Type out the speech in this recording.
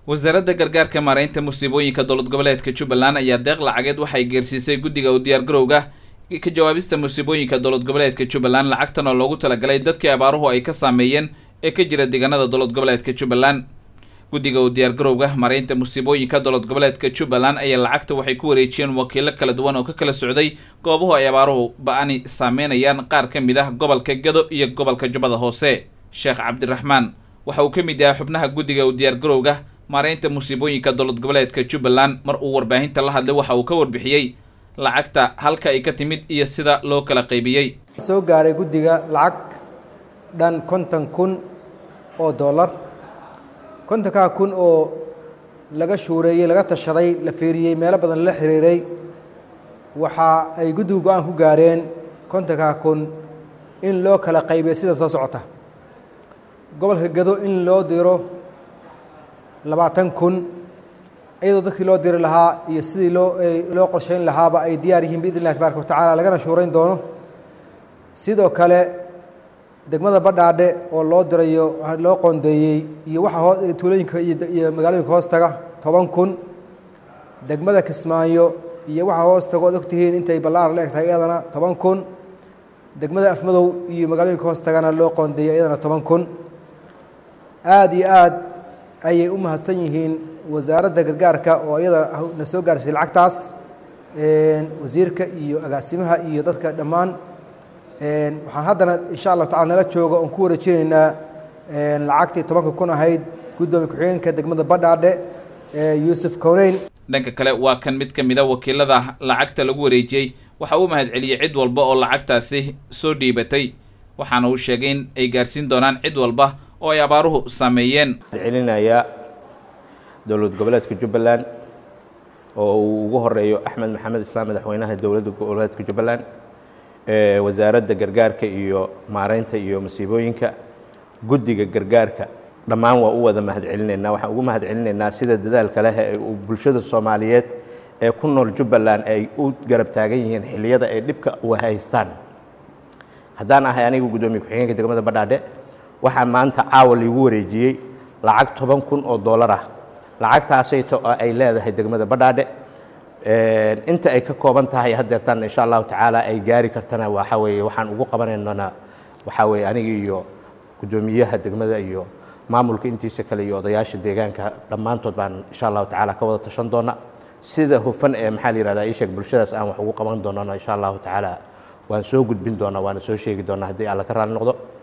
wasaaradda gargaarka maareynta musiibooyinka dowlad goboleedka Jubbaland ayaa deeq lacageed waxay geersiisay guddiga u diyaar garowga ka jawaabista musiibooyinka dowlad goboleedka Jubbaland lacagtan oo loogu talagalay dadkii abaaruhu ay ka saameeyeen ee ka jira deegaanada dowlad goboleedka Jubbaland. guddiga u diyaar garowga maareynta musiibooyinka dowlad goboleedka Jubbaland ayaa lacagta waxay ku wareejiyeen wakiilo kala duwan oo ka kala socday goobaha ay abaaruhu ba'ani saameynayaan qaar ka mid ah gobolka Gado iyo gobolka Jubbada Hoose. Sheekh Cabdiraxmaan waxa uu ka mid yahay xubnaha guddiga u diyaar garowga maareynta musiibooyinka dowlad goboleedka Jubbaland. mar uu warbaahinta la hadlay waxa uu ka warbixiyay lacagta halka ay ka timid iyo sida loo kala qaybiyay. soo gaaray guddiga lacag dhan 50,000 oo dollar 50,000 oo laga shuureeyay laga tashaday la fiiriyay meelo badan la xiriiray waxa ay guddigu go'aan ku gaareen 50,000 in loo kala qaybiyo sida soo socota. gobolka Gado in loo diro 20,000 iyadoo dadkii loo diri lahaa iyo sidii loo qorsheyn lahaaba ay diyaar yihiin biidhnillaahi tabaaraka wa tacaala lagana shuurayn doono. sidoo kale degmada Badhaadhe oo loo dirayo loo qoondeeyay iyo waxa tuulooyinka iyo magaalooyinka hoostaga 10,000 degmada Kismaayo iyo waxa hoostaga oo ogtihiin intay ballaar leegtahay iyadana 10,000 degmada Afmadow iyo magaalooyinka hoostagana loo qoondeeyay iyadana 10,000. aad iyo aad ayay u mahadsan yihiin wasaaradda gargaarka oo iyada na soo gaarsay lacagtaas wasiirka iyo agaasimaha iyo dadka dhammaan. waxaan haddana insha Allah tacaala nala joogo oon ku wareejinaynaa lacagtii 10,000 ahayd gudoomiye ku-xigeenka degmada Badhaadhe Yuusuf Kowneyn. dhanka kale waa kan mid ka mid ah wakiilada lacagta lagu wareejiyay waxa uu mahad celiyay cid walba oo lacagtaasi soo dhiibatay waxaana uu sheegay in ay gaarsiin doonaan cid walba oo ay abaaruhu saameeyeen. celinaya dowlad goboleedka Jubbaland oo uu ugu horeeyo Axmed Maxamed Islaam madaxweynaha dowladda goboleedka Jubbaland wasaaradda gargaarka iyo maareynta iyo musiibooyinka guddiga gargaarka dhammaan waa u wada mahad celinaynaa. waxaan ugu mahad celinaynaa sida dadaalka leh ee bulshada Soomaaliyeed ee ku nool Jubbaland ay u garab taagan yihiin xilliyada ay dhibka u haystaan. haddaan ahay anigu gudoomiye ku-xigeenka degmada Badhaadhe waxaa maanta caawa lagu wareejiyay lacag 10,000 oo dollar ah. lacagtaasayto ay leedahay degmada Badhaadhe inta ay ka kooban tahay hadeertan insha Allah tacaala ay gaari kartana waxa weeye waxaan ugu qabanaynaa waxa weeye aniga iyo gudoomiyaha degmada iyo maamulka intiisa kale iyo odayaasha deegaanka dhammaantood baan insha Allah tacaala ka wada tashan doona sida hufan ee maxaa la yiraahdaa ishaq bulshadaas aan wax ugu qaban doonaa insha Allah tacaala waan soo gudbin doonaa waana soo sheegi doonaa haddii alla ka raali noqdo.